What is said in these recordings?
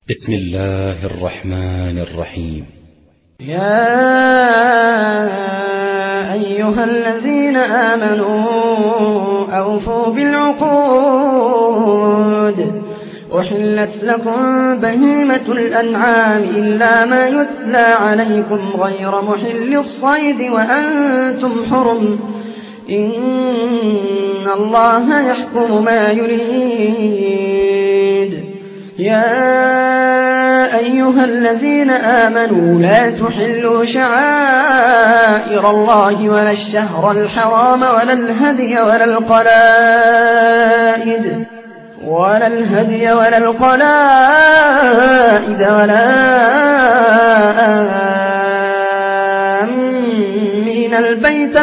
بسم الله الرحمن الرحيم. يا أيها الذين آمنوا أوفوا بالعقود. أحلت لكم بهيمة الأنعام إلا ما يتلى عليكم غير محل الصيد وأنتم حرم. إن الله يحكم ما يريد. يا أيها الذين آمنوا لا تحلوا شعائر الله ولا الشهر الحرام ولا الهدي ولا القلائد ولا آمين البيت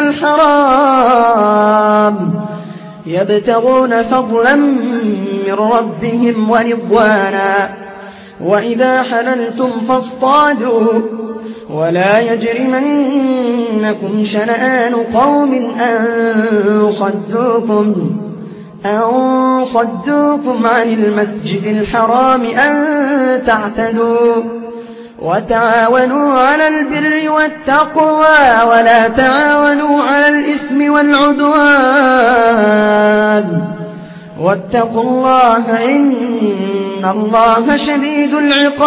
الحرام يبتغون فضلا من ربهم ورضوانا. وإذا حللتم فاصطادوا ولا يجرمنكم شنآن قوم أن صدوكم عن المسجد الحرام أن تعتدوا. وتعاونوا على البر والتقوى ولا تعاونوا على الإثم والعدوان. واتقوا الله إن الله شديد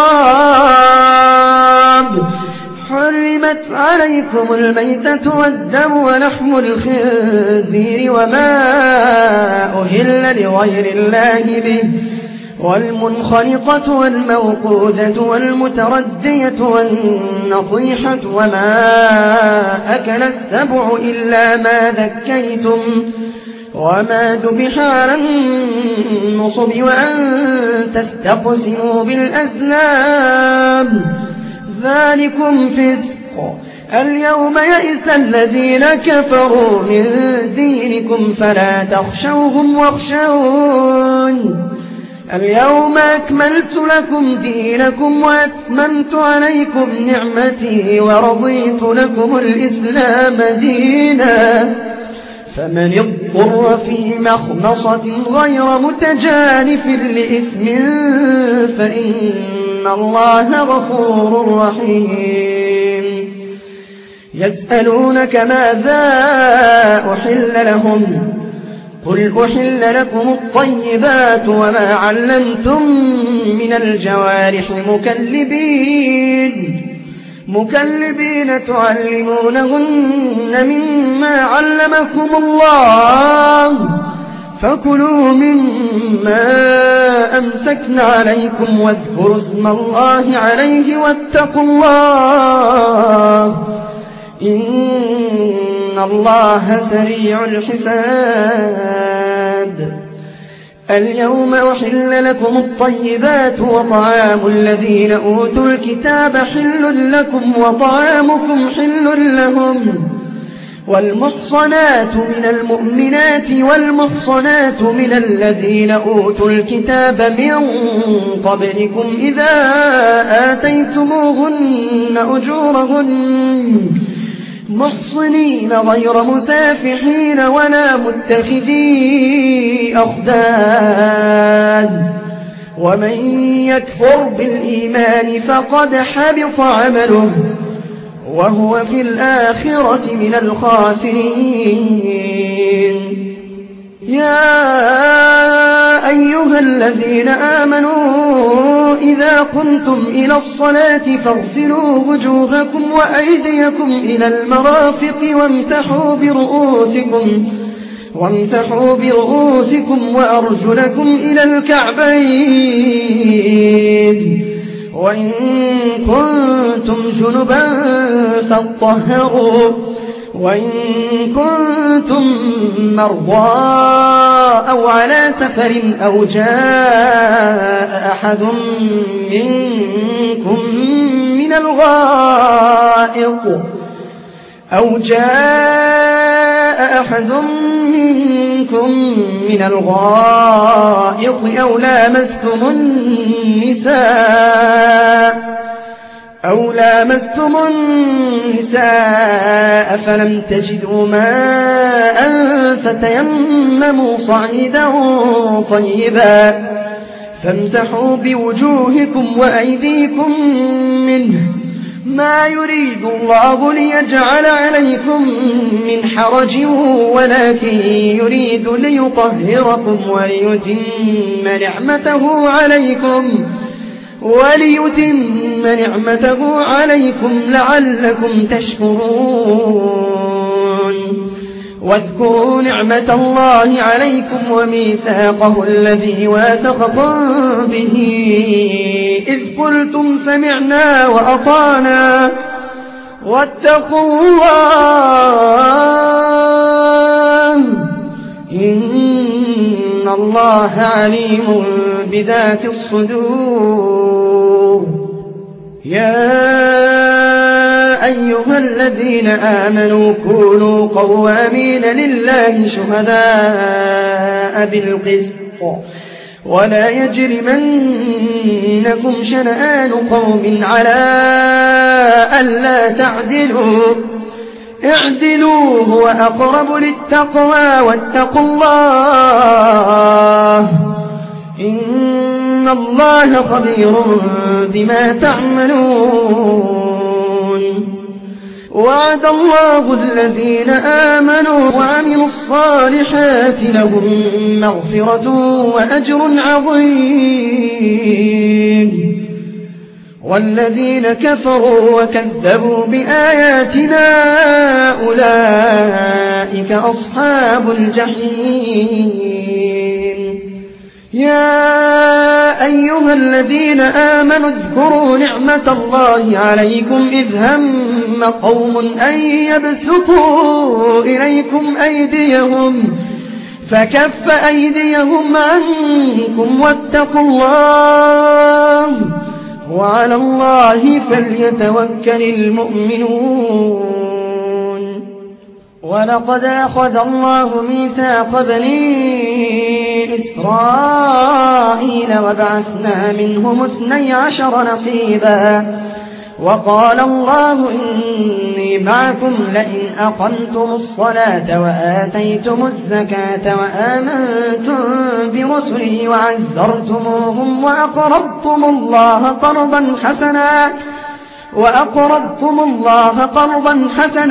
العقاب. حرمت عليكم الميتة والدم ولحم الخنزير وما أهل لغير الله به والمنخنقة والموقوذة والمتردية والنطيحة وما أكل السبع إلا ما ذكيتم وما ذبح على النصب وأن تستقسموا بالأزلام ذلكم فسق. اليوم يئس الذين كفروا من دينكم فلا تخشوهم واخشون. اليوم أكملت لكم دينكم وأتممت عليكم نعمتي ورضيت لكم الإسلام دينا. فمن اضطر في مخمصة غير متجانف لإثم فإن الله غفور رحيم. يسألونك ماذا أحل لهم قل أحل لكم الطيبات وما علمتم من الجوارح مكلبين تعلمونهن مما علمكم الله فكلوا مما أمسكن عليكم واذكروا اسم الله عليه واتقوا الله إن الله سريع الحساب. اليوم أحل لكم الطيبات وطعام الذين أوتوا الكتاب حل لكم وطعامكم حل لهم. والمحصنات من المؤمنات والمحصنات من الذين أوتوا الكتاب من قبلكم إذا آتيتموهن أجورهن محصنين غير مسافحين ولا متخذي أخدان. ومن يكفر بالإيمان فقد حبط عمله وهو في الآخرة من الخاسرين. يا أيها الذين آمنوا إذا قمتم إلى الصلاة فاغسلوا وجوهكم وأيديكم إلى المرافق وامسحوا برؤوسكم وأرجلكم إلى الكعبين. وإن كنتم جنبا فاطهروا وإن كنتم مرضى أو على سفر أو جاء أحد منكم من الغائط أو لامستم النساء فلم تجدوا ماء فتيمموا صعيدا طيبا فامسحوا بوجوهكم وأيديكم منه ما يريد الله ليجعل عليكم من حرج ولكن يريد ليطهركم وليتم نعمته عليكم لعلكم تشكرون. واذكروا نعمة الله عليكم وميثاقه الذي واثقكم به إذ قلتم سمعنا وأطعنا واتقوا الله إن الله عليم بذات الصدور. يا أيها الذين آمنوا كونوا قوامين لله شهداء بالقسط ولا يجرمنكم شنآن قوم على ألا تعدلوا اعدلوا هو أقرب للتقوى واتقوا الله إن الله خبير بما تعملون. وعد الله الذين آمنوا وعملوا الصالحات لهم مغفرة وأجر عظيم. والذين كفروا وكذبوا بآياتنا أولئك أصحاب الجحيم. يا أيها الذين آمنوا اذكروا نعمة الله عليكم إذ هم قوم أن يبسطوا إليكم أيديهم فكف أيديهم عنكم واتقوا الله وعلى الله فليتوكل المؤمنون. ولقد أخذ الله ميثاق بني إسرائيل وبعثنا منهم 12 نقيبا وقال الله إني معكم لئن أقمتم الصلاة وآتيتم الزكاة وآمنتم برسلي وعزرتموهم وأقرضتم الله قرضا حسنا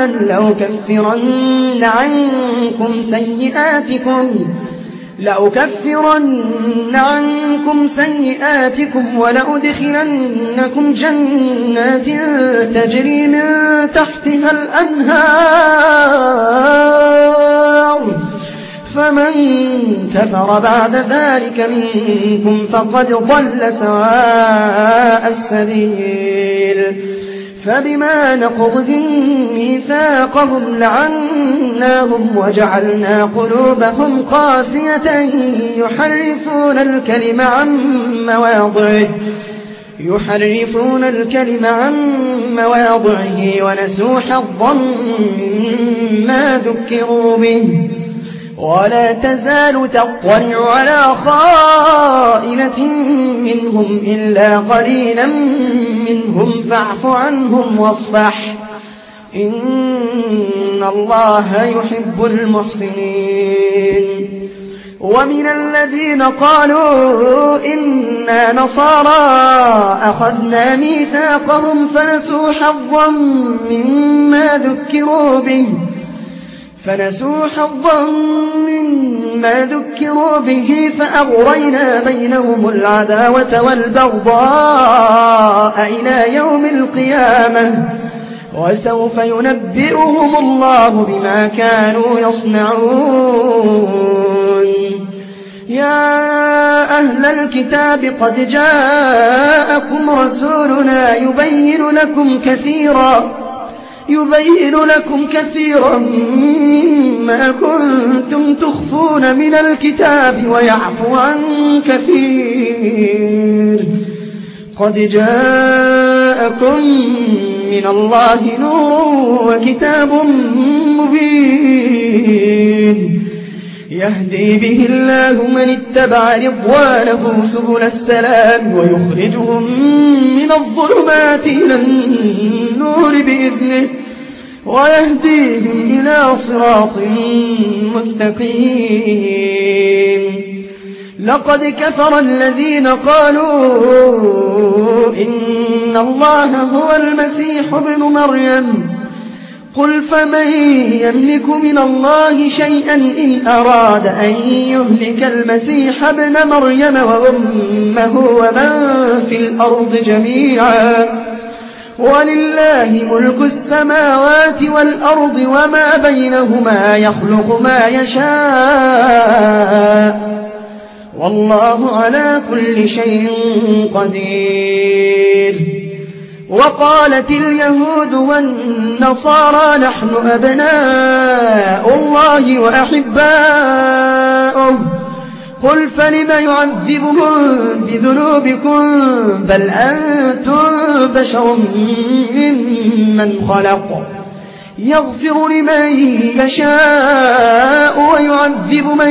لأكفرن عنكم سيئاتكم ولأدخلنكم جنات تجري من تحتها الأنهار فمن كفر بعد ذلك منكم فقد ضل سواء السبيل. فبما نقضهم ميثاقهم لعناهم وجعلنا قلوبهم قاسية يحرفون الكلم عن مواضعه ونسوا حظا مما ذكروا به. ولا تزال تطلع على خائنة منهم إلا قليلا منهم فاعف عنهم واصفح إن الله يحب المحسنين. ومن الذين قالوا إنا نصارى أخذنا ميثاقهم فنسوا حظا مما ذكروا به فأغرينا بينهم العداوة والبغضاء إلى يوم القيامة وسوف ينبئهم الله بما كانوا يصنعون. يا أهل الكتاب قد جاءكم رسولنا يبين لكم كثيرا مما كنتم تخفون من الكتاب ويعفو عن كثير. قد جاءكم من الله نور وكتاب مبين يهدي به الله من اتبع رضوانه سبل السلام ويخرجهم من الظلمات إلى النور بإذنه ويهديهم إلى صراط مستقيم. لقد كفر الذين قالوا إن الله هو المسيح ابن مريم قل فمن يملك من الله شيئا إن أراد أن يهلك المسيح ابن مريم وأمه ومن في الأرض جميعا ولله ملك السماوات والأرض وما بينهما يخلق ما يشاء والله على كل شيء قدير. وقالت اليهود والنصارى نحن أبناء الله وأحباؤه قل فلم يعذبهم بذنوبكم بل أنتم بشر ممن خلق يغفر لمن يشاء ويعذب من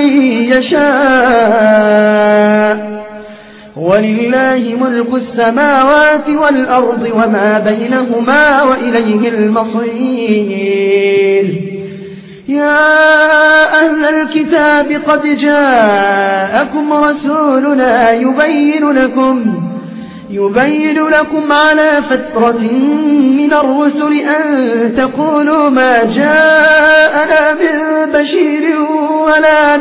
يشاء ولله ملك السماوات والأرض وما بينهما وإليه المصير. يا أهل الكتاب قد جاءكم رسولنا يبين لكم على فترة من الرسل أن تقولوا ما جاءنا من بشير ولا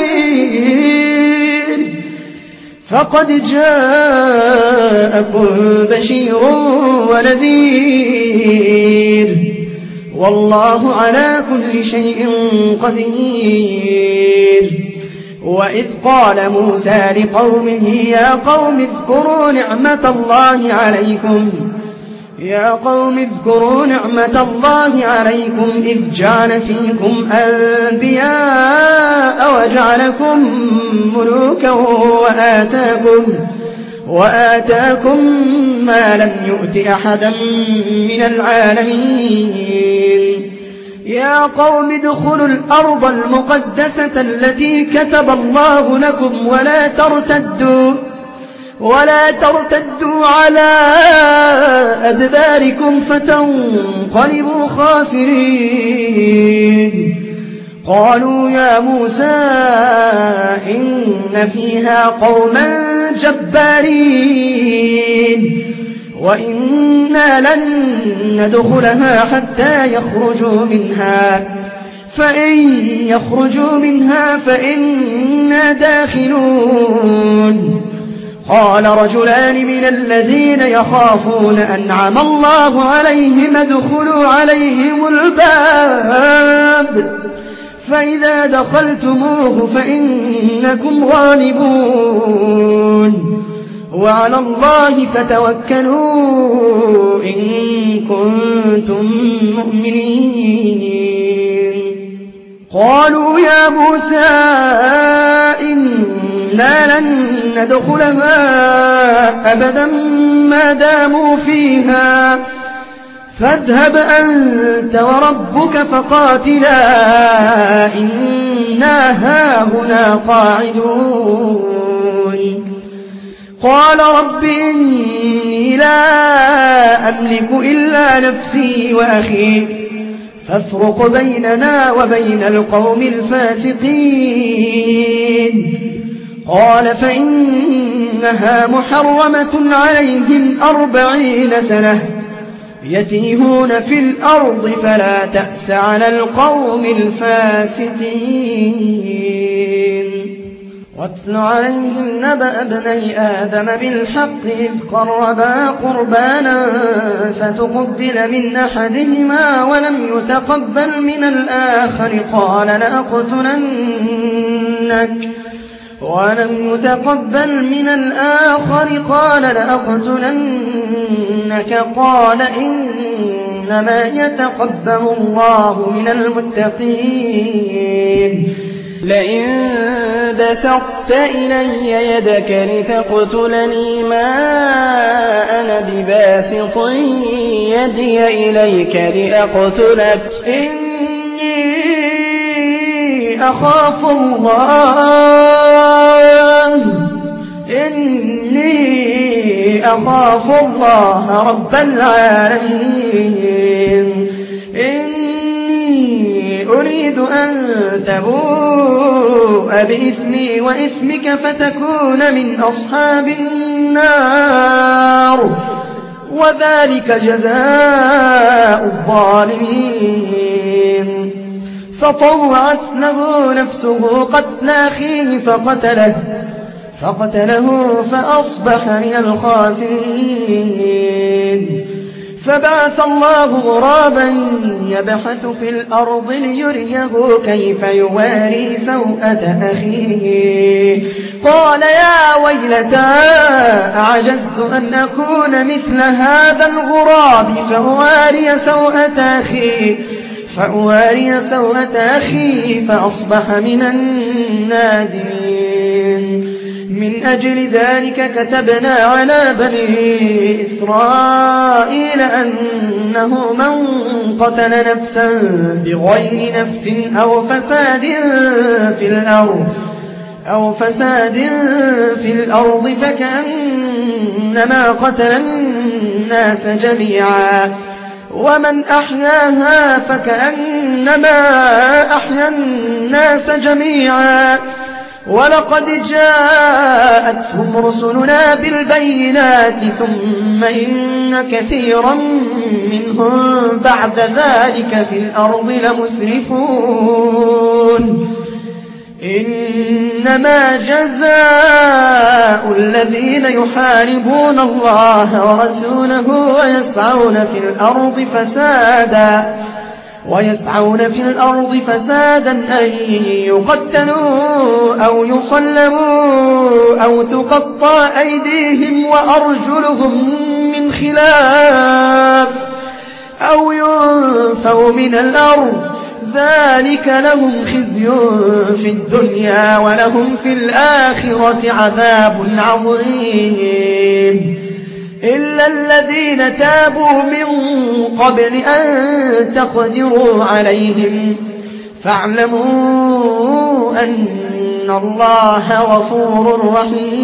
نذير فقد جاءكم بشير ونذير والله على كل شيء قدير. وإذ قال موسى لقومه يا قوم اذكروا نعمة الله عليكم إذ جعل فيكم أنبياء وجعلكم ملوكا وآتاكم ما لم يؤت أحدا من العالمين. يا قوم ادخلوا الأرض المقدسة التي كتب الله لكم ولا ترتدوا على أدباركم فتنقلبوا خاسرين. قالوا يا موسى إن فيها قوما جبارين وإنا لن ندخلها حتى يخرجوا منها فإن يخرجوا منها فإنا داخلون. قال رجلان من الذين يخافون أنعم الله عليهم ادخلوا عليهم الباب فإذا دخلتموه فإنكم غالبون وعلى الله فتوكلوا إن كنتم مؤمنين. قالوا يا موسى إنا لن ندخلها أبدا ما داموا فيها فاذهب أنت وربك فقاتلا إنا هاهنا قاعدون. قال رب إني لا أملك إلا نفسي وأخي فافرق بيننا وبين القوم الفاسقين. قال فإنها محرمة عليهم 40 سنة يتيهون في الأرض فلا تأس على القوم الفاسقين. واتل عليهم نبأ ابني آدم بالحق إذ قربا قربانا فتقبل من أحدهما ولم يتقبل من الآخر قال لأقتلنك قال إنما يتقبل الله من المتقين. لئن بسطت إلي يدك لتقتلني ما أنا بباسط يدي إليك لأقتلك إني أخاف الله رب العالمين. إني أريد أن تبوء بإثمي وإثمك فتكون من أصحاب النار وذلك جزاء الظالمين فطوعت له نفسه قتل أخيه فقتله فأصبح من الخاسرين فبعث الله غرابا يبحث في الأرض ليريه كيف يواري سوءة أخيه قال يا ويلتى أعجزت أن أكون مثل هذا الغراب فأواري سوءة أخي فأصبح من النادمين من أجل ذلك كتبنا على بني إسرائيل أنه من قتل نفسا بغير نفس أو فساد في الأرض فكأنما قتل الناس جميعا ومن أحياها فكأنما أحيا الناس جميعا ولقد جاءتهم رسلنا بالبينات ثم إن كثيرا منهم بعد ذلك في الأرض لمسرفون إنما جزاء الذين يحاربون الله ورسوله ويسعون في الأرض فسادا أن يقتلوا أو يصلبوا أو تقطع أيديهم وأرجلهم من خلاف أو ينفوا من الأرض ذلك لهم خزي في الدنيا ولهم في الآخرة عذاب عظيم إلا الذين تابوا من قبل أن تقدروا عليهم فاعلموا أن الله غفور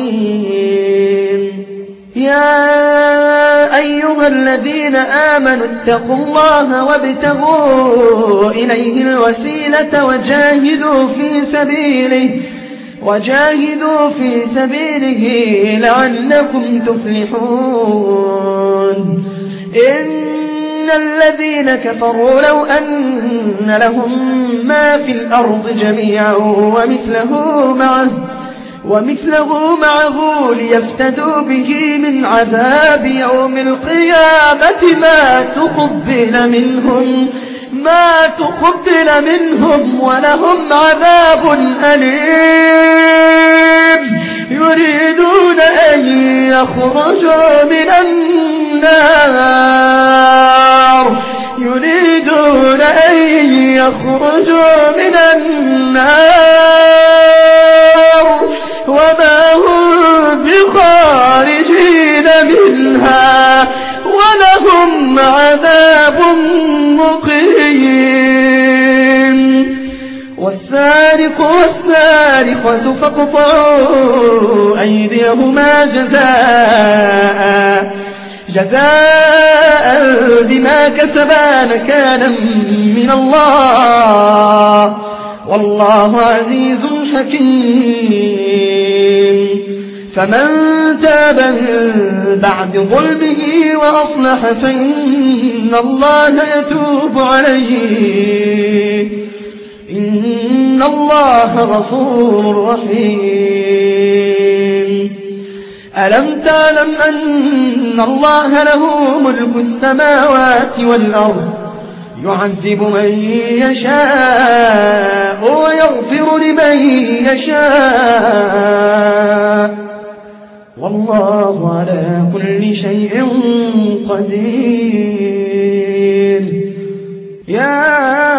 رحيم يا أيها الذين آمنوا اتقوا الله وابتغوا إليه الوسيلة وجاهدوا في سبيله لعلكم تفلحون إن الذين كفروا لو أن لهم ما في الأرض جميعا ومثله معه ليفتدوا به من عذاب يوم القيامة ما تقبل منهم ولهم عذاب أليم يريدون أن يخرجوا من النار وما هم بخارجين منها ولهم عذاب مقيم والسارق والسارقة فاقطعوا أيديهما جزاء بما كسبا نكالا من الله والله عزيز حكيم فمن تاب من بعد ظلمه وأصلح فإن الله يتوب عليه إن الله غفور رحيم ألم تعلم أن الله له ملك السماوات والأرض يعذب من يشاء ويغفر لمن يشاء والله على كل شيء قدير يا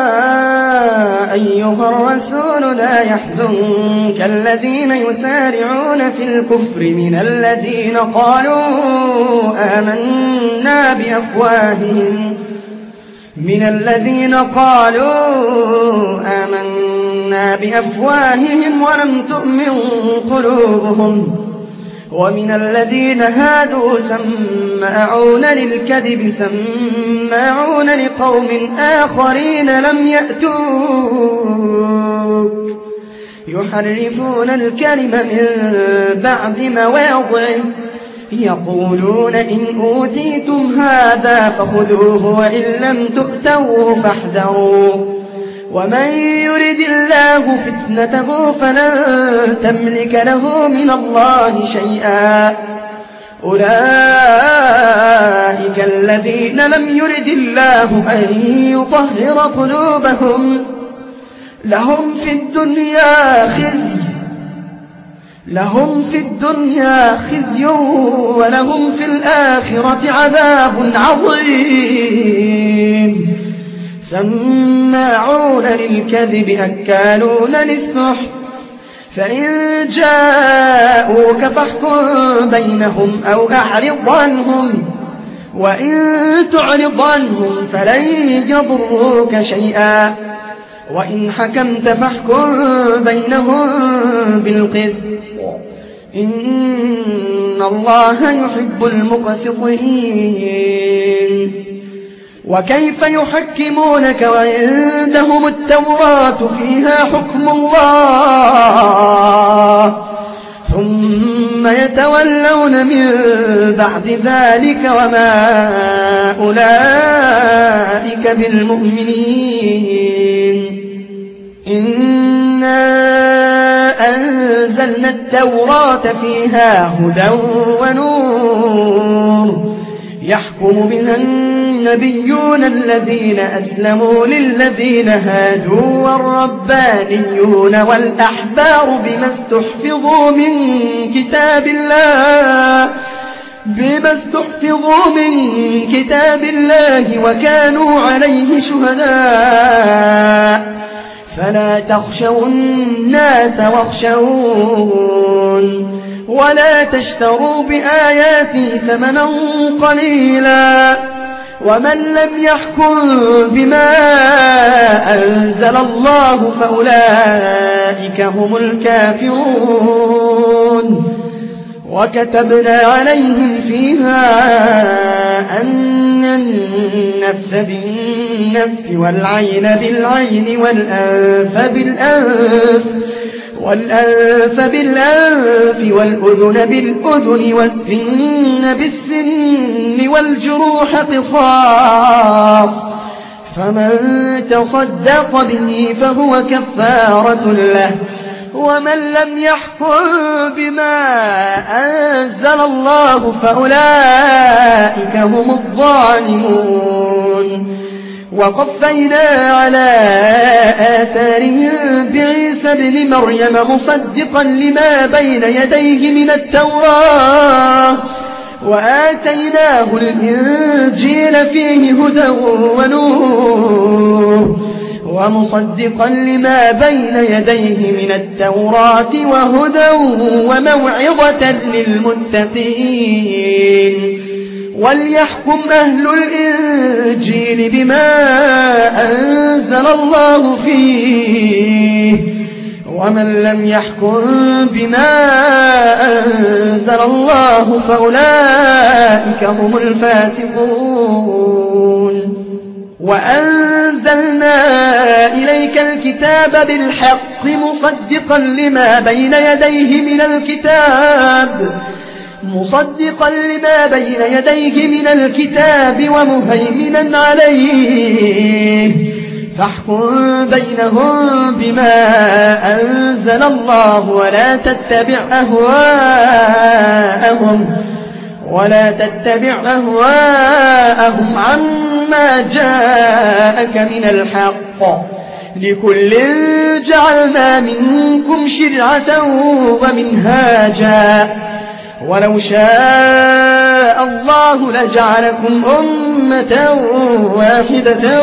أيها الرسول لا يحزنك الذين يسارعون في الكفر من الذين قالوا آمنا بأفواههم ولم تؤمن قلوبهم ومن الذين هادوا سماعون للكذب سماعون لقوم آخرين لم يأتوك يحرفون الكلم من بعد مواضعه يقولون إن أوتيتم هذا فخذوه وإن لم تؤتوه فاحذروا ومن يرد الله فتنته فلن تملك له من الله شيئا أولئك الذين لم يرد الله أن يطهر قلوبهم لهم في الدنيا خزي ولهم في الآخرة عذاب عظيم سماعون للكذب أكالون للسحت فإن جاءوك فاحكم بينهم أو أعرض عنهم وإن تعرض عنهم فلن يضروك شيئا وإن حكمت فاحكم بينهم بالقسط إن الله يحب المقسطين وكيف يحكمونك وعندهم التوراة فيها حكم الله ثم يتولون من بعد ذلك وما أولئك بالمؤمنين إنا أنزلنا التوراة فيها هدى ونور يحكم بها النبيون الذين أسلموا للذين هادوا والربانيون والأحبار بما استحفظوا من كتاب الله وكانوا عليه شهداء فلا تخشوا الناس واخشون ولا تشتروا بآياتي ثمنا قليلا ومن لم يحكم بما أنزل الله فأولئك هم الكافرون وكتبنا عليهم فيها أن النفس بالنفس والعين بالعين والأنف بالأنف والأذن بالأذن والسن بالسن والجروح قصاص فمن تصدق به فهو كفارة له ومن لم يحكم بما أنزل الله فأولئك هم الظالمون وقفينا على آثارهم بعيسى ابن مريم مصدقا لما بين يديه من التوراة وآتيناه الإنجيل فيه هدى ونور ومصدقا لما بين يديه من التوراة وهدى وموعظة للمتقين وليحكم أهل الإنجيل بما أنزل الله فيه ومن لم يحكم بما أنزل الله فأولئك هم الفاسقون وأنزلنا إليك الكتاب بالحق مصدقا لما بين يديه من الكتاب ومهيمنا عليه فاحكم بينهم بما أنزل الله ولا تتبع أهواءهم عما جاءك من الحق لكل جعلنا منكم شرعة ومنهاجا ولو شاء الله لجعلكم أمة واحدة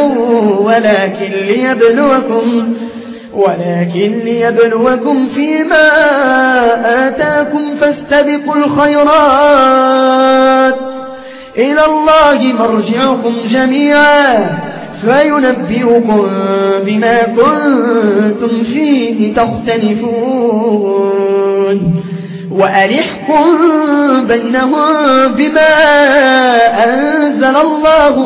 ولكن ليبلوكم فيما آتاكم فاستبقوا الخيرات إلى الله مرجعكم جميعا فينبئكم بما كنتم فيه تختلفون وأنحكم بينهم بما أنزل الله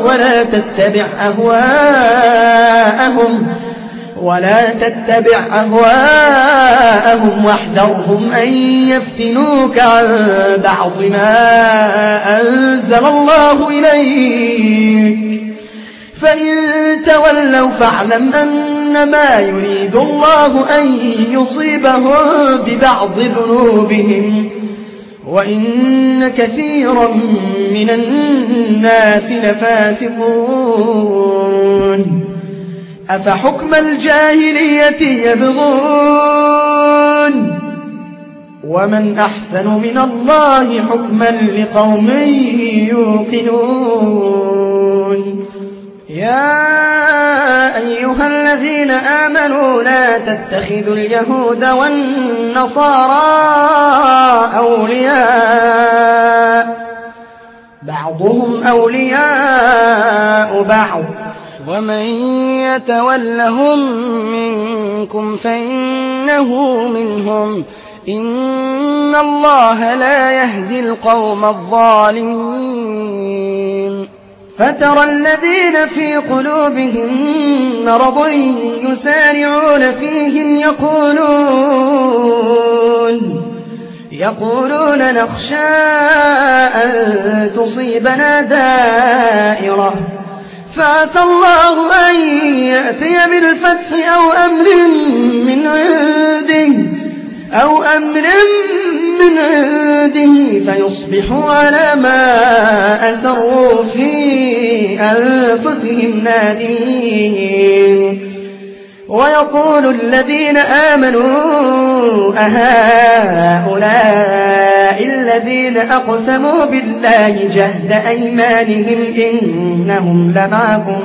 ولا تتبع أهواءهم واحذرهم أن يفتنوك عن بعض ما أنزل الله إليك فإن تولوا فاعلم أنما يريد الله أن يصيبهم ببعض ذنوبهم وإن كثيرا من الناس لفاسقون أفحكم الجاهلية يبغون ومن أحسن من الله حكما لقوم يوقنون يا أيها الذين آمنوا لا تتخذوا اليهود والنصارى أولياء بعضهم أولياء بعض ومن يتولهم منكم فإنه منهم إن الله لا يهدي القوم الظالمين فترى الذين في قلوبهم مرض يسارعون فيهم يقولون نخشى أن تصيبنا دائرة فعسى الله أن يأتي بالفتح أو أمر من عنده فيصبحوا على ما أسروا في أنفسهم نادمين ويقول الذين آمنوا أهؤلاء الذين أقسموا بالله جهد أيمانهم إنهم لمعكم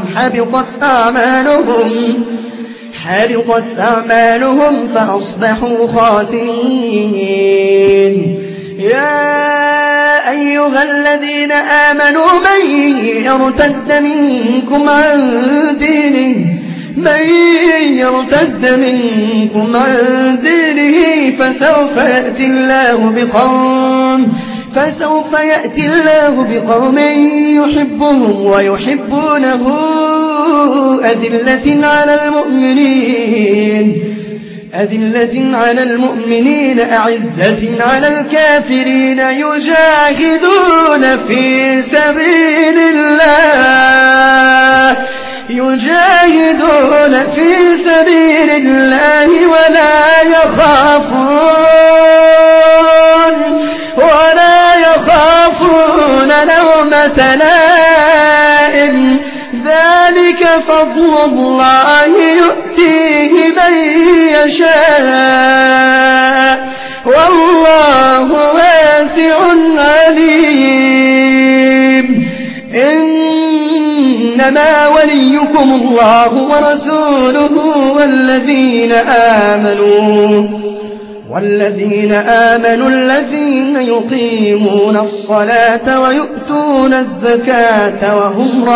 حبطت أعمالهم فأصبحوا خاسرين يا أيها الذين آمنوا من يرتد منكم عن دينه فسوف يأتي الله بقوم يحبهم ويحبونه أذلة على المؤمنين أعزة على الكافرين يجاهدون في سبيل الله ولا يخافون لومة لائم ذلك فضل الله يؤتيه من يشاء والله واسع عليم إنما وليكم الله ورسوله والذين آمنوا الذين يقيمون الصلاة ويؤتون الزكاة وهم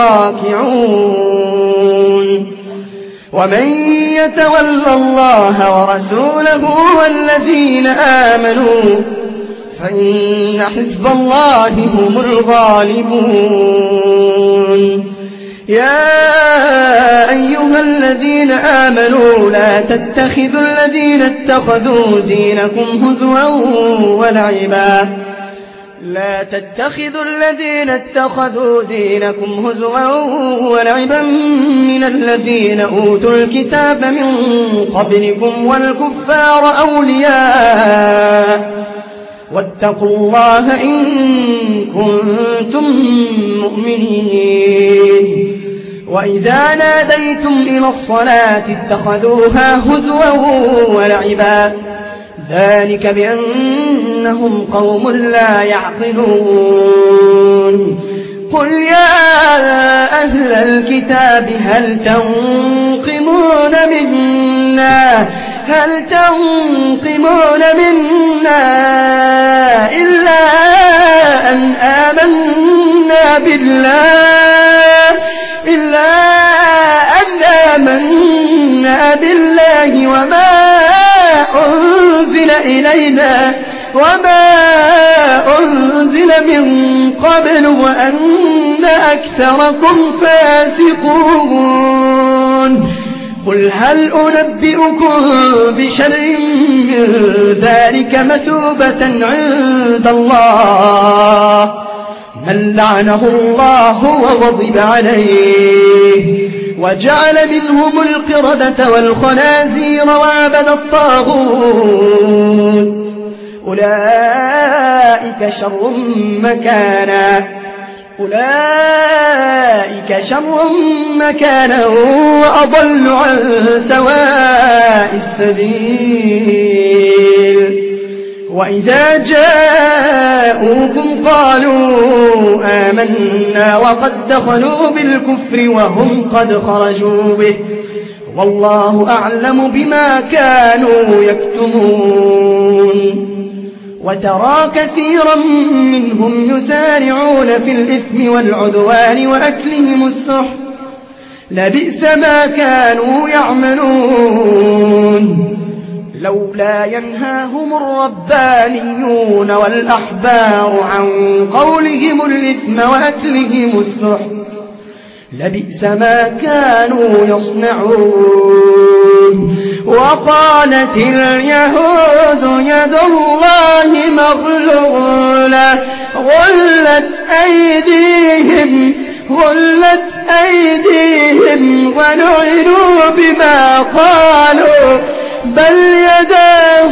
راكعون ومن يتول الله ورسوله والذين آمنوا فإن حزب الله هم الغالبون يا أيها الذين آمنوا لا تتخذوا الذين اتخذوا دينكم هزوا ولعبا من الذين أوتوا الكتاب من قبلكم والكفار أولياء واتقوا الله إن كنتم مؤمنين وإذا ناديتم إلى الصلاة اتخذوها هزوا ولعبا ذلك بأنهم قوم لا يعقلون قل يا أهل الكتاب هل تنقمون منا إلا أن آمنا بالله وما أنزل إلينا وما أنزل من قبل وأن أكثركم فاسقون قل هل أنبئكم بشر من ذلك مثوبة عند الله من لعنه الله وغضب عليه وجعل منهم القردة والخنازير وعبد الطاغوت أولئك شر مكانا وأضل عن سواء السبيل وإذا جاءوكم قالوا آمنا وقد دخلوا بالكفر وهم قد خرجوا به والله أعلم بما كانوا يكتمون وترى كثيرا منهم يسارعون في الإثم والعدوان وأكلهم السحت لبئس ما كانوا يعملون لولا ينهاهم الربانيون والأحبار عن قولهم الإثم وأكلهم السحت لبئس ما كانوا يصنعون وقالت اليهود يد الله مغلولة غلت أيديهم ولعنوا بما قالوا بل يداه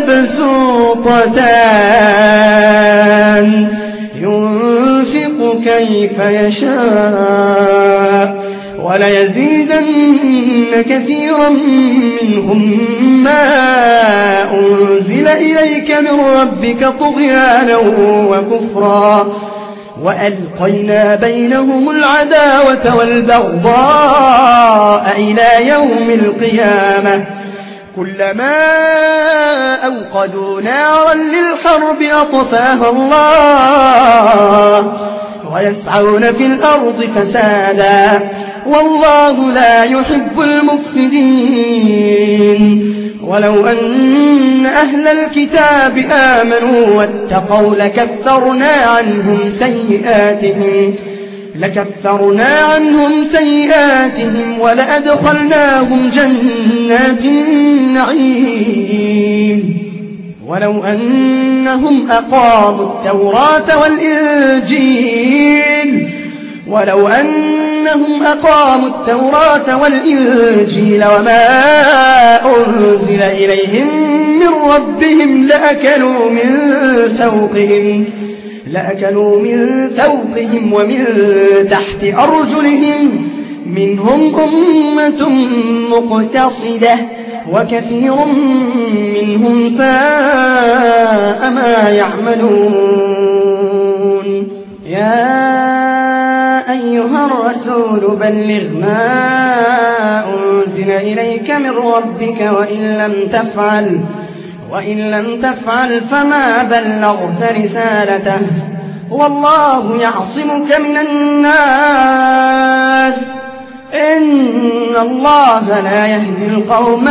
مبسوطتان ينفق كيف يشاء وليزيدن كثيرا منهم ما أنزل إليك من ربك طغيانا وكفرا وألقينا بينهم العداوة والبغضاء إلى يوم القيامة كلما أوقدوا نارا للحرب أطفاها الله ويسعون في الأرض فسادا والله لا يحب المفسدين ولو أن أهل الكتاب آمنوا واتقوا لكفرنا عنهم سيئاتهم ولأدخلناهم جنات النعيم ولو أنهم أقاموا التوراة والإنجيل وما أنزل إليهم من ربهم لأكلوا من فوقهم ومن تحت أرجلهم منهم أمة مقتصدة وكثير منهم ساء ما يعملون يا أيها الرسول بلغ ما أنزل إليك من ربك وإن لم تفعل فما بلغت رسالته والله يعصمك من الناس إن الله لا يهدي القوم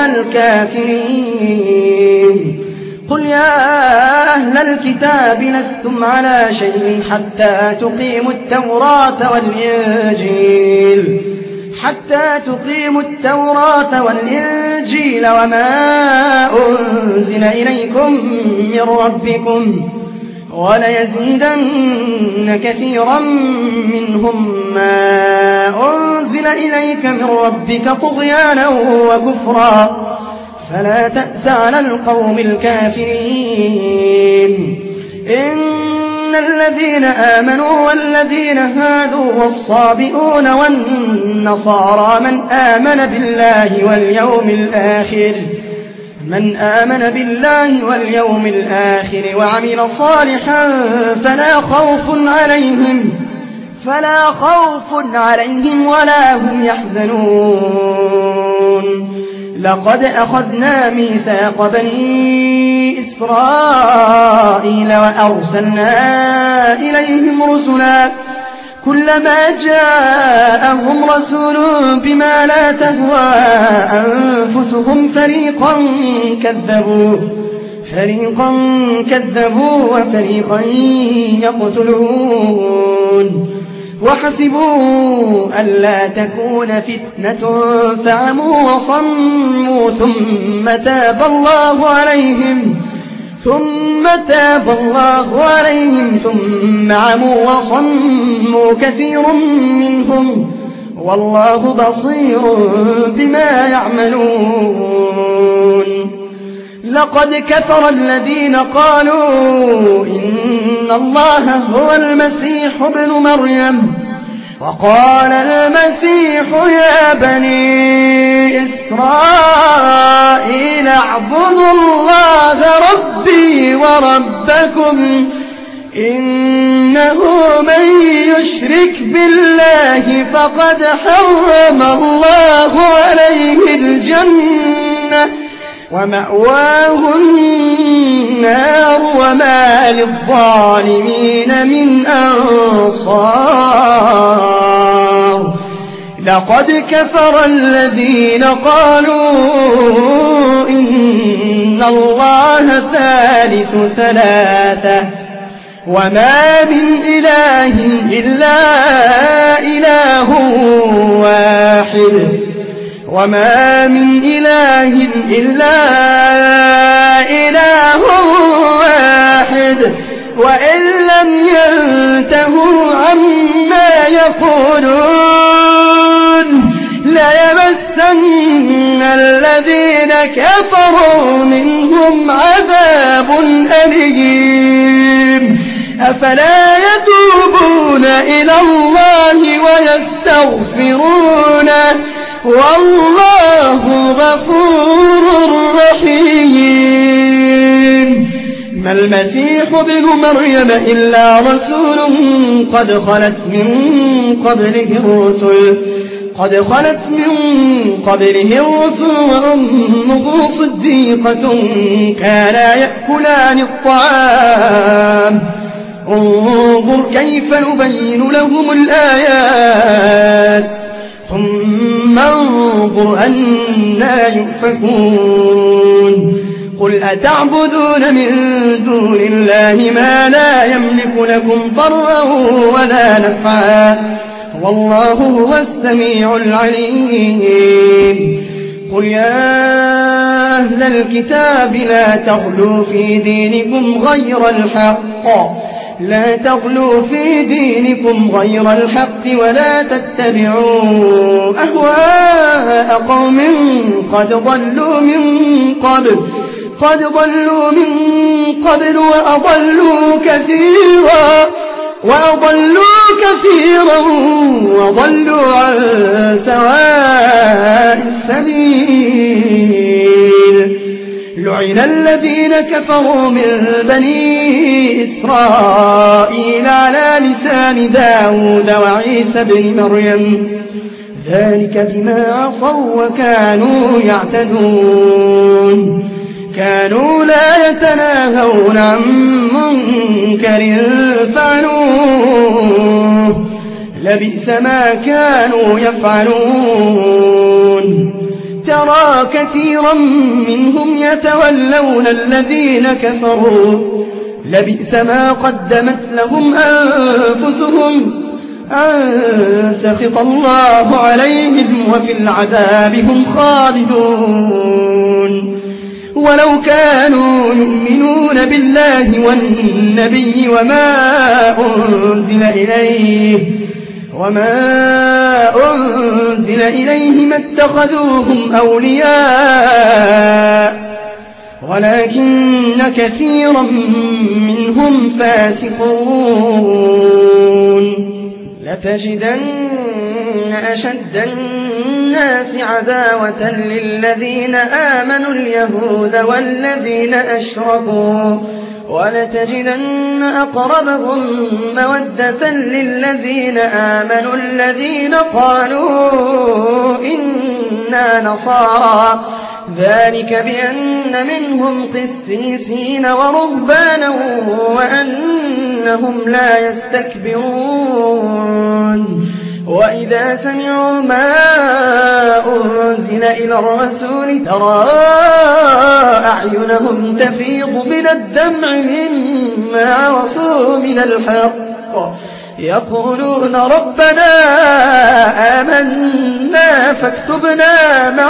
الكافرين قل يا أهل الكتاب لستم على شيء حتى تقيموا التوراة والإنجيل وما أنزل إليكم من ربكم وليزيدن كثيرا منهم ما أنزل إليك من ربك طغيانا وكفرا فلا تأس على القوم الكافرين إن الذين آمنوا والذين هادوا والصابئون والنصارى من آمن بالله واليوم الآخر وعمل صالحا فلا خوف عليهم ولا هم يحزنون لقد أخذنا ميثاق بني إسرائيل وأرسلنا إليهم رسلا كلما جاءهم رسول بما لا تهوى أنفسهم فريقا كذبوا وفريقا يقتلون وحسبوا ألا تكون فتنة فعموا وصموا ثم تاب الله عليهم ثم عموا وصموا كثير منهم والله بصير بما يعملون لقد كفر الذين قالوا إن الله هو المسيح ابن مريم وقال المسيح يا بني إسرائيل اعبدوا الله ربي وربكم إنه من يشرك بالله فقد حرم الله عليه الجنة ومأواه النار وما للظالمين من أنصار لقد كفر الذين قالوا إن الله ثالث ثلاثة وما من إله إلا إله واحد وما من إله إلا إله واحد وإن لم ينتهوا عما يقولون ليمسن الذين كفروا منهم عذاب أليم أفلا يتوبون إلى الله ويستغفرونه والله غفور رحيم ما المسيح ابن مريم إلا رسول قد خلت من قبله الرسل وأمه صديقة كانا يأكلان الطعام انظر كيف نبين لهم الآيات ثم انظر أنا يؤفكون قل أتعبدون من دون الله ما لا يملك لكم ضرا ولا نفعا والله هو السميع العليم قل يا أهل الكتاب لا تغلوا في دينكم غير الحق ولا تتبعوا أهواء قوم قد ضلوا من قبل وأضلوا كثيرا وضلوا عن سواء السبيل لعن الذين كفروا من بني إسرائيل على لسان داود وعيسى بن مريم ذلك بما عصوا وكانوا يعتدون كانوا لا يتناهون عن منكر فعلوه لبئس ما كانوا يفعلون ترى كثيرا منهم يتولون الذين كفروا لبئس ما قدمت لهم أنفسهم أن سخط الله عليهم وفي العذاب هم خالدون ولو كانوا يؤمنون بالله والنبي وما أنزل إليه ما اتخذوهم أولياء ولكن كثيرا منهم فاسقون لتجدن أشد الناس عداوة للذين آمنوا اليهود والذين أشركوا ولتجدن أقربهم مودة للذين آمنوا الذين قالوا إنا نصارى ذلك بأن منهم قسيسين ورهبانا وأنهم لا يستكبرون وإذا سمعوا ما أنزل إلى الرسول ترى أعينهم تفيض من الدمع مما عرفوا من الحق يقولون ربنا آمنا فاكتبنا مع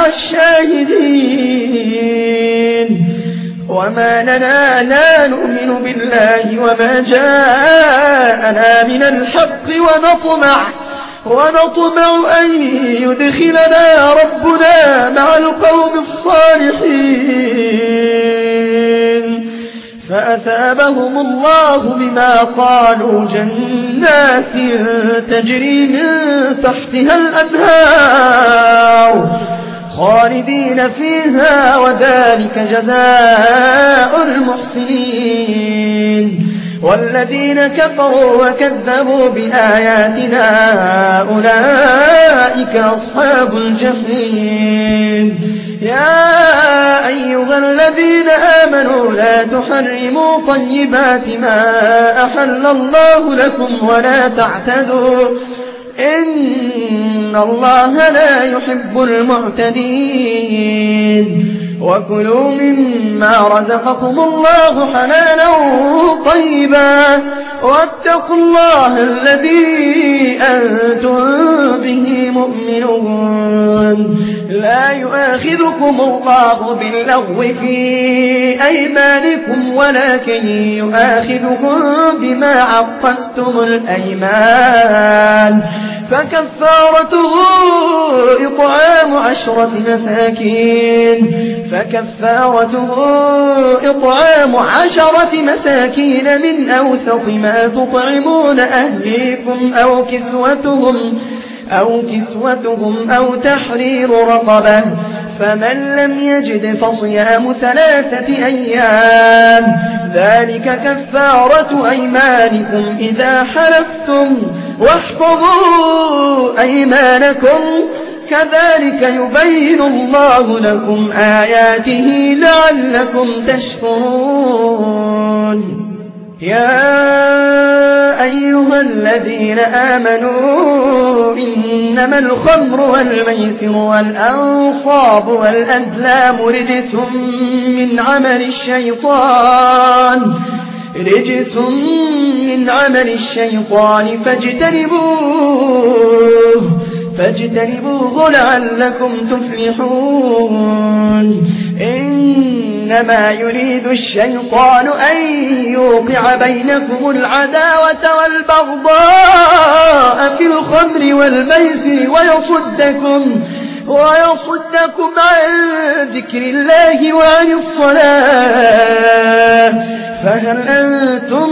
الشاهدين وما لنا لا نؤمن بالله وما جاءنا من الحق ونطمع أن يدخلنا ربنا مع القوم الصالحين فأثابهم الله بما قالوا جنات تجري من تحتها الأنهار خالدين فيها وذلك جزاء المحسنين والذين كفروا وكذبوا بآياتنا أولئك أصحاب الجحيم يا أيها الذين آمنوا لا تحرموا طيبات ما أحل الله لكم ولا تعتدوا إن الله لا يحب المعتدين وكلوا مما رزقكم الله حلالا طيبا واتقوا الله الذي أنتم به مؤمنون لا يؤاخذكم الله باللغو في أيمانكم ولكن يؤاخذكم بما عقدتم الأيمان فكفارته إطعام 10 مساكين من أوسط ما تطعمون أهليكم أو كسوتهم أو تحرير رقبة فمن لم يجد فصيام 3 أيام ذلك كفارة أيمانكم إذا حلفتم واحفظوا أيمانكم كذلك يبين الله لكم آياته لعلكم تشكرون يا أيها الذين آمنوا إنما الخمر والميسر والأنصاب والأزلام رجس من عمل الشيطان فاجتنبوه لعلكم تفلحون إنما يريد الشيطان أن يوقع بينكم العداوة والبغضاء في الخمر والميسر ويصدكم عن ذكر الله وعن الصلاة فهل أنتم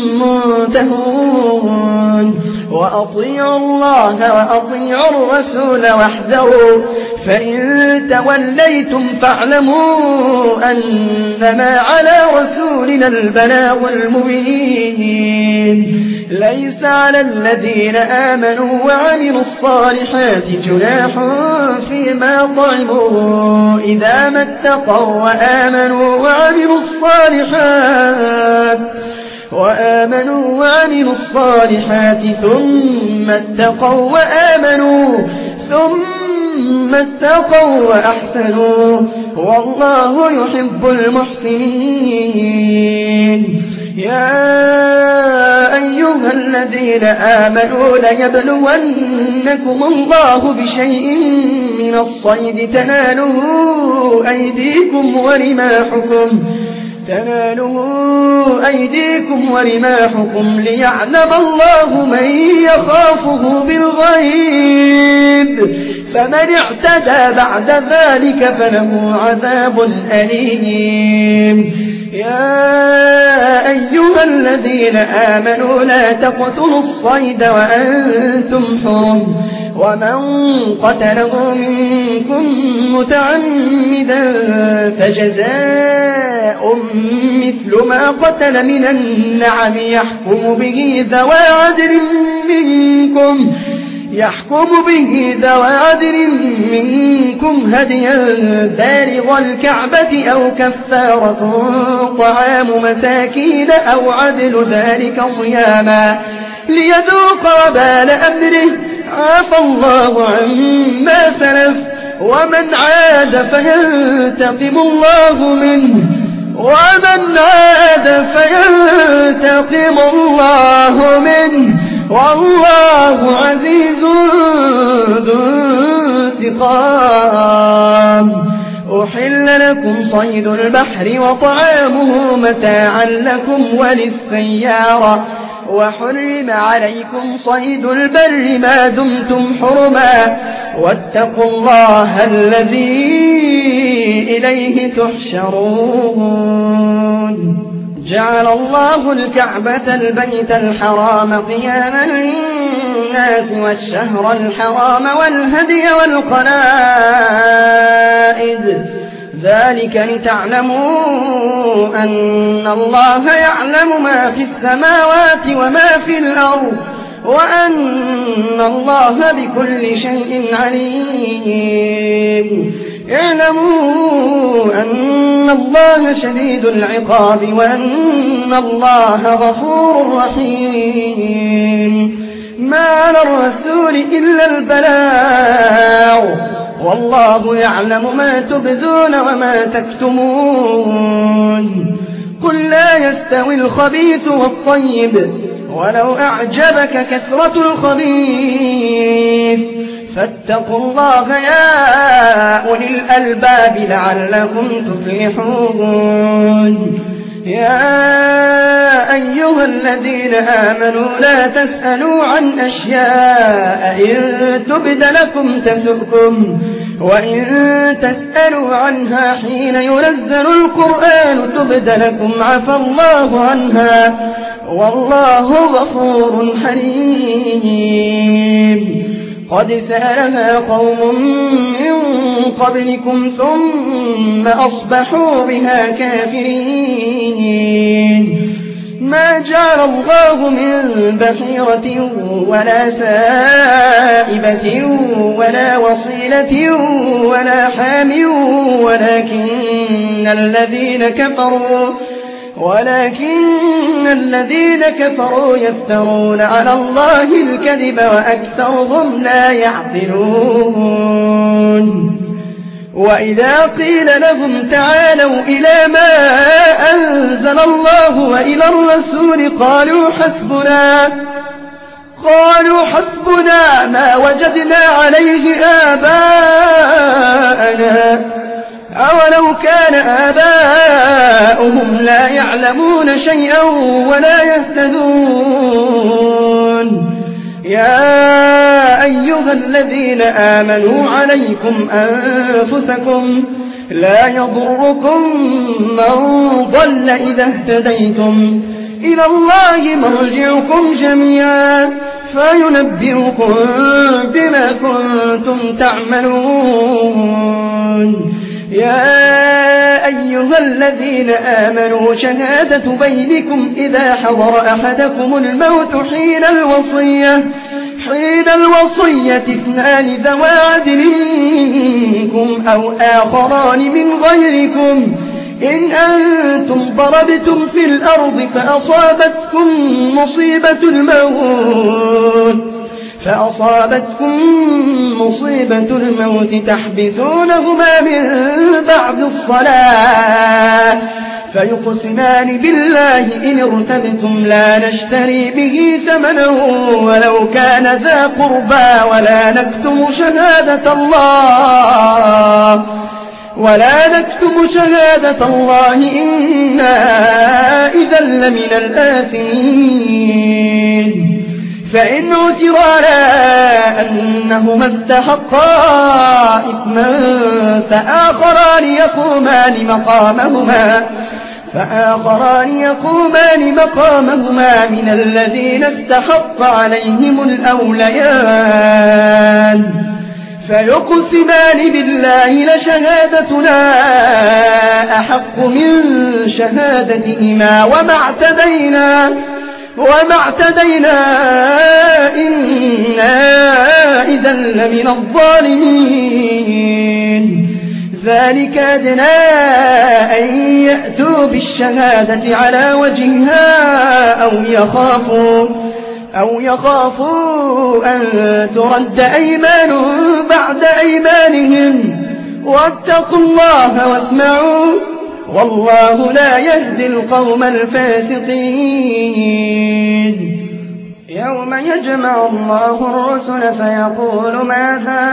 منتهون وأطيعوا الله وأطيعوا الرسول واحذروا فإن توليتم فاعلموا أنما على رسولنا البلاغ المبين ليس على الذين آمنوا وعملوا الصالحات جناح فيما طعموا إذا ما اتقوا وآمنوا وعملوا الصالحات ثم اتقوا وأحسنوا والله يحب المحسنين يا أيها الذين آمنوا ليبلونكم الله بشيء من الصيد تناله أيديكم ورماحكم ليعلم الله من يخافه بالغيب فمن اعتدى بعد ذلك فله عذاب أليم يا أيها الذين آمنوا لا تقتلوا الصيد وأنتم حرم ومن قتله منكم متعمدا فجزاء مثل ما قتل من النعم يحكم به ذوى عدل منكم هديا بالغ الكعبة أو كفارة طعام مساكين أو عدل ذلك صياما ليذوق وبال أمره عفى الله عما سلف ومن عاد فينتقم الله منه والله عزيز ذو انتقام. أحل لكم صيد البحر وطعامه متاعا لكم وللسيارة وحرم عليكم صيد البر ما دمتم حرما واتقوا الله الذي إليه تحشرون. جعل الله الكعبة البيت الحرام قياما للناس والشهر الحرام والهدي والقلائد ذلك لتعلموا أن الله يعلم ما في السماوات وما في الأرض وأن الله بكل شيء عليم. اعلموا أن الله شديد العقاب وأن الله غفور رحيم. ما على الرسول إلا البلاغ والله يعلم ما تبدون وما تكتمون. قل لا يستوي الخبيث والطيب ولو أعجبك كثرة الخبيث فاتقوا الله يا أولي الألباب لعلكم تفلحون. يا أيها الذين آمنوا لا تسألوا عن أشياء إن تبد لكم تسؤكم وإن تسألوا عنها حين ينزل القرآن تبد لكم عفى الله عنها والله غفور حليم. قد سألها قوم من قبلكم ثم أصبحوا بها كافرين. ما جعل الله من بحيرة ولا سائبة ولا وصيلة ولا حام ولكن الذين كفروا يفترون على الله الكذب وأكثرهم لا يعقلون. وإذا قيل لهم تعالوا إلى ما أنزل الله وإلى الرسول قالوا حسبنا ما وجدنا عليه آباءنا أولو كان آباؤهم لا يعلمون شيئا ولا يهتدون. يا أيها الذين آمنوا عليكم أنفسكم لا يضركم من ضل إذا اهتديتم إلى الله مرجعكم جميعا فينبئكم بما كنتم تعملون. يا أيها الذين آمنوا شهادة بينكم إذا حضر أحدكم الموت حين الوصية اثنان ذوى عدل منكم أو آخران من غيركم إن أنتم ضربتم في الأرض فأصابتكم مصيبة الموت تحبسونهما من بعد الصلاة فيقسمان بالله إن ارتبتم لا نشتري به ثمنا ولو كان ذا قربى ولا نكتم شهادة الله إنا إذا لمن الآثمين. فإن عثر على أنهما استحقا إثما فآخران يقومان مقامهما من الذين استحق عليهم الأوليان فيقسمان بالله لشهادتنا أحق من شهادتهما وما اعتدينا إنا إذا لمن الظالمين. ذلك أدنى أن يأتوا بالشهادة على وجهها أو يخافوا أن ترد أيمان بعد أيمانهم واتقوا الله واسمعوا والله لا يهدي القوم الفاسقين يوم يجمع الله الرسل فيقول ماذا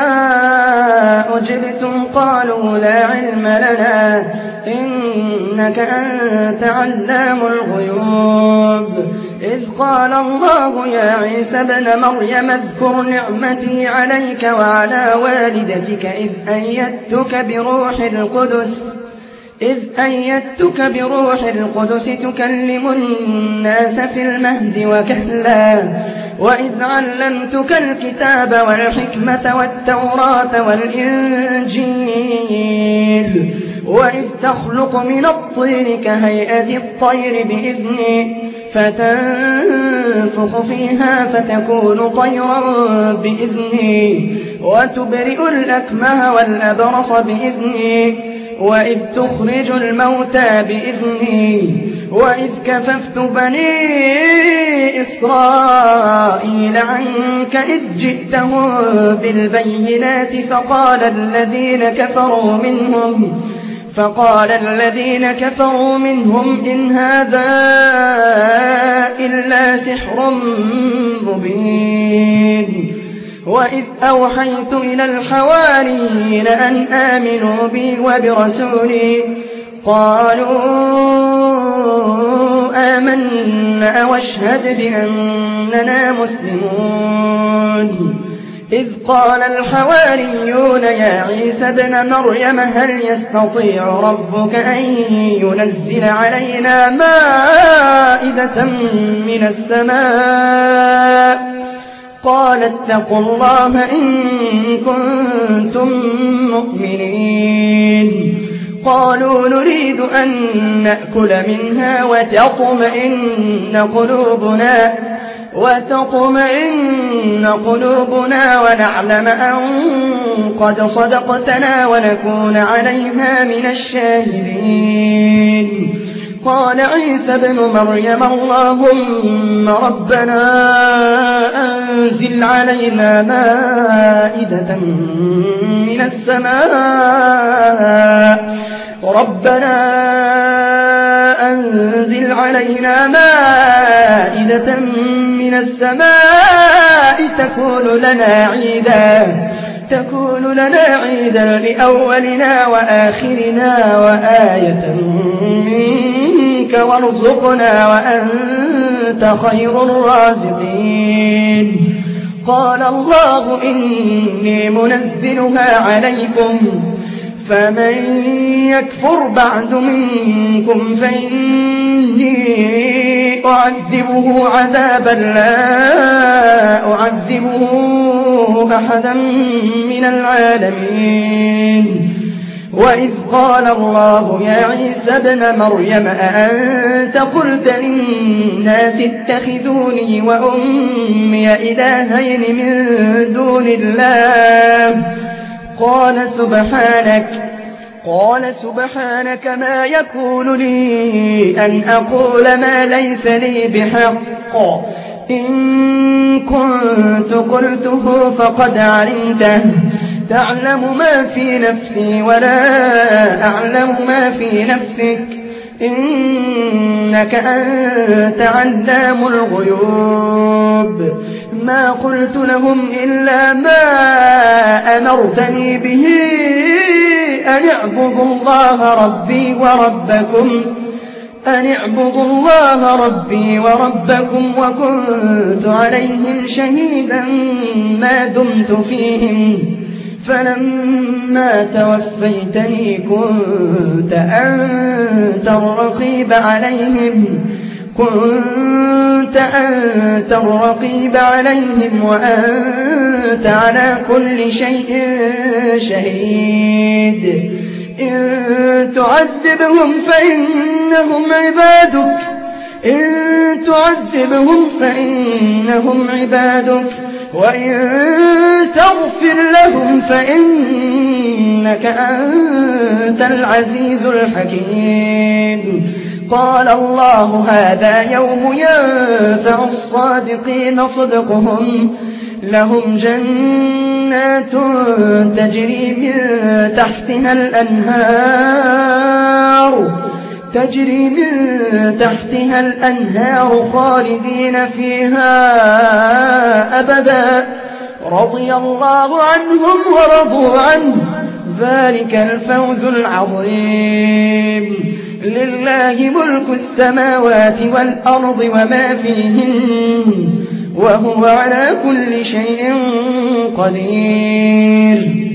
أجبتم قالوا لا علم لنا إنك أنت علام الغيوب إذ قال الله يا عيسى ابن مريم اذكر نعمتي عليك وعلى والدتك إذ أيدتك بروح القدس تكلم الناس في المهد وكهلا وإذ علمتك الكتاب والحكمة والتوراة والإنجيل وإذ تخلق من الطين كهيئة الطير بإذني فتنفخ فيها فتكون طيرا بإذني وتبرئ الأكمه والأبرص بإذني وإذ تخرج الموتى بإذني وإذ كففت بني إسرائيل عنك إذ جئتهم بالبينات فقال الذين كفروا منهم إن هذا إلا سحر مبين وإذ أوحيت إلى الحواريين أن آمنوا بي وبرسولي قالوا آمنا واشهد بأننا مسلمون إذ قال الحواريون يا عيسى ابن مريم هل يستطيع ربك أن ينزل علينا مائدة من السماء قال اتقوا الله إن كنتم مؤمنين قالوا نريد أن نأكل منها وتطمئن قلوبنا ونعلم أن قد صدقتنا ونكون عليها من الشاهدين قال عيسى ابن مريم اللهم ربنا أنزل علينا مائدة من السماء تكون لنا عيدا لأولنا وآخرنا وآية منك وارزقنا وأنت خير الرازقين قال الله إني منزلها عليكم فمن يكفر بعد منكم فإني أعذبه عذابا لا أعذبه أحدا من العالمين وإذ قال الله يا عيسى ابن مريم أأنت قلت للناس اتخذوني وأمي إلهين من دون الله قال سبحانك ما يكون لي أن أقول ما ليس لي بحق إن كنت قلته فقد علمته تعلم ما في نفسي ولا أعلم ما في نفسك إنك أنت علام الغيوب ما قلت لهم إلا ما أمرتني به أن اعبدوا الله ربي وربكم وكنت عليهم شهيدا ما دمت فيهم فلما توفيتني كنت أنت الرقيب عليهم وأنت على كل شيء شهيد إن تعذبهم فإنهم عبادك وإن تغفر لهم فإنك أنت العزيز الحكيم قال الله هذا يوم ينفع الصادقين صدقهم لهم جنات تجري من تحتها الأنهار خالدين فيها أبدا رضي الله عنهم ورضوا عنه ذلك الفوز العظيم لله ملك السماوات والأرض وما فيهن وهو على كل شيء قدير